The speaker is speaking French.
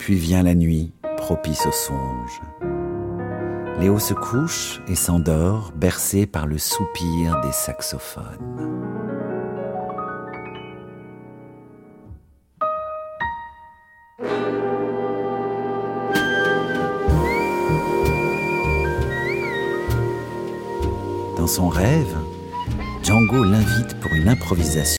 Puis vient la nuit, propice aux songes. Léo se couche et s'endort, bercé par le soupir des saxophones. Dans son rêve, Django l'invite pour une improvisation.